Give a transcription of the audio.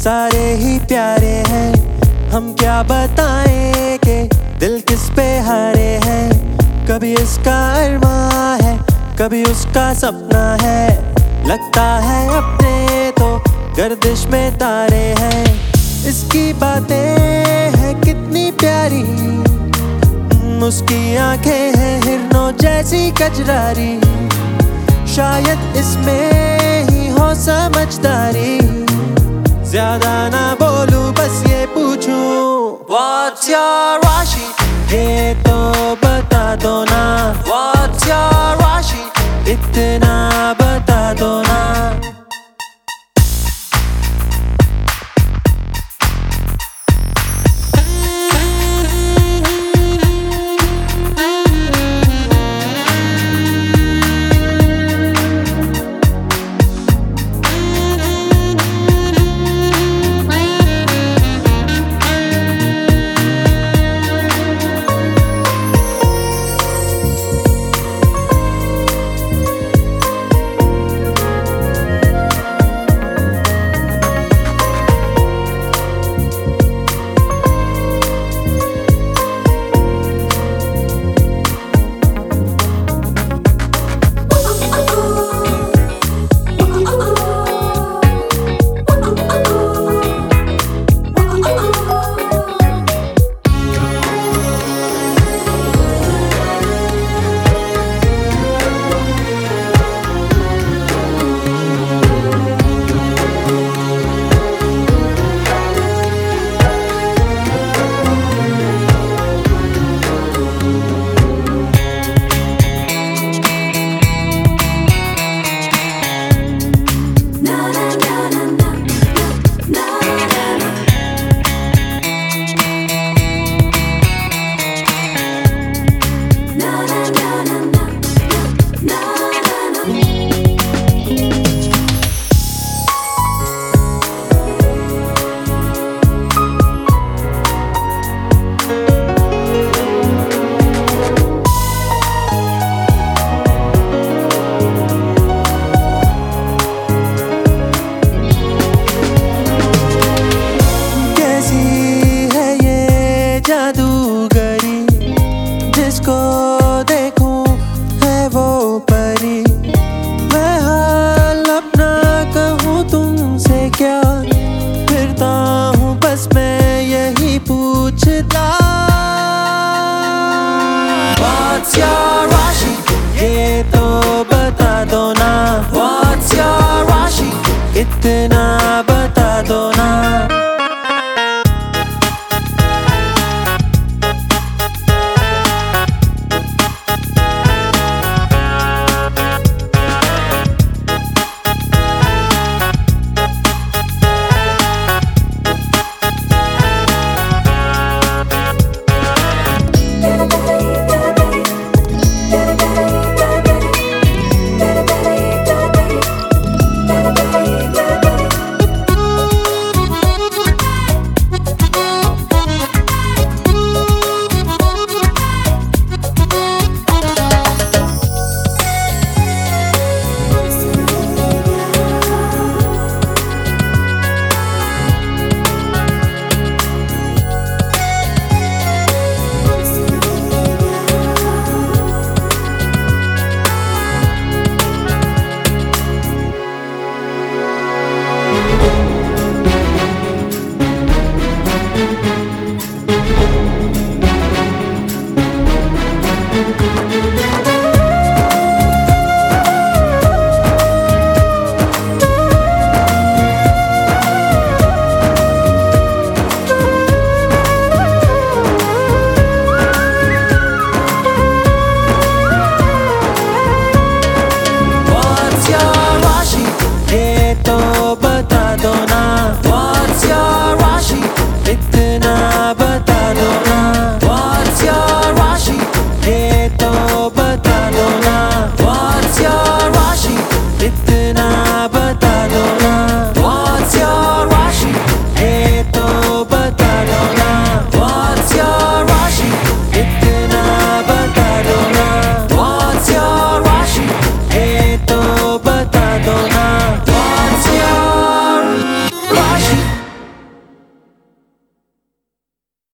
सारे ही प्यारे हैं, हम क्या बताएं कि दिल किस पे हारे हैं। कभी इसका अरमा है, कभी उसका सपना है, लगता है अपने तो गर्दिश में तारे हैं। इसकी बातें हैं कितनी प्यारी, उसकी आंखें हैं हिरनों जैसी कजरारी, शायद इसमें ही हो समझदारी। ज्यादा ना बोलूं बस ये पूछूं What's your राशि, ये तो बता दो ना। What's your राशि, इतना बता दो ना। जिसको देखूं है वो परी, मैं हाल अपना कहूँ तुमसे क्या, फिरता हूँ बस मैं यही पूछता What's your राशि, ये तो बता दो ना। What's your राशि, इतना बता दो ना।